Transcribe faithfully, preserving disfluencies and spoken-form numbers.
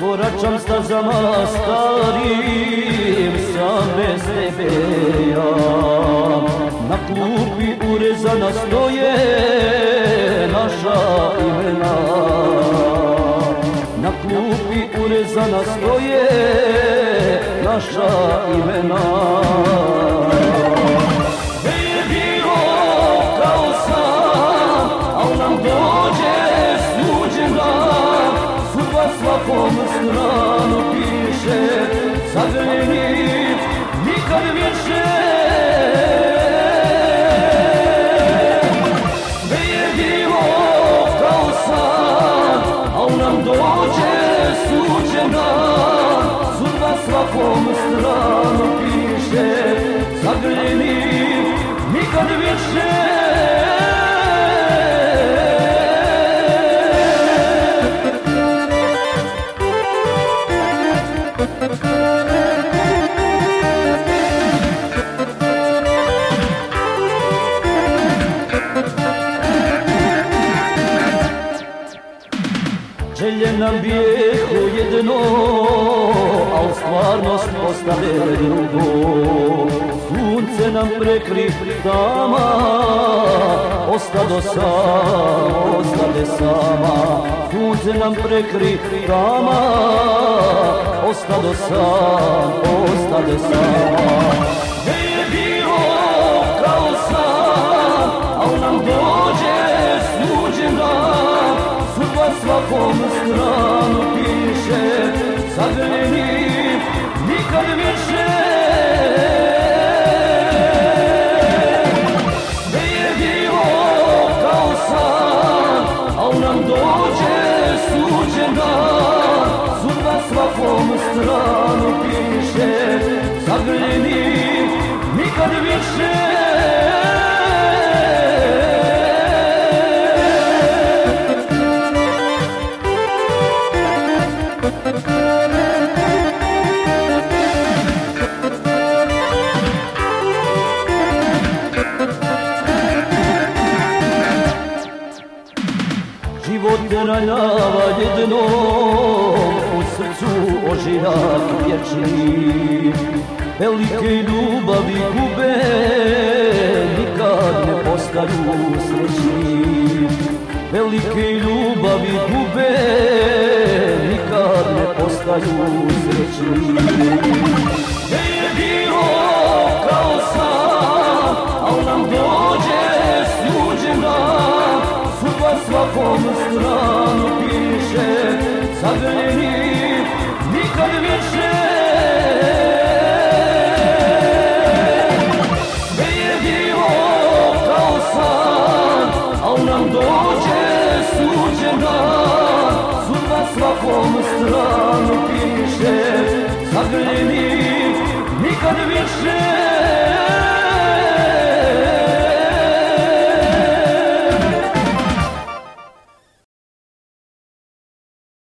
koračam stazama starim, sam bez tebe ja. Na klupi urezana stoje naša imena, na klupi urezana stoje naša imena. Sve je bilo kao san, al nam dođe suđen dan, sudba svakom stranu piše, zagrljeni nikad više. Sve je bilo kao san, al nam dođe suđen dan, sudba svakom stranu piše, zagrljeni nikad više. Želje nam bijehu jedno, al stvarnost ostane drugo. Sunce nam prekri tama, ostado sam, ostade sama. Sunce nam prekri tama, ostado sam, ostade sama. Sve je bilo kao san, al nam dođe suđen dan, sudba svakom stranu piše, zagrljeni nikad više. Sve je bilo kao san, al nam dođe suđen dan, sudba svakom stranu piše, zagrljeni nikad više. Život ranjava jedno, u srcu ožiljak vječni. Velike ljubavi gube, nikad ne postaju srećni. Velike ljubavi gube, nikad ne postaju srećni. Sve je bilo kao san, al nam dođe suđen dan, sudba svakom stranu piše, zagrljeni nikad više. Sve je bilo kao san, al nam dođe suđen dan, sudba svakom stranu piše, zagrljeni nikad više.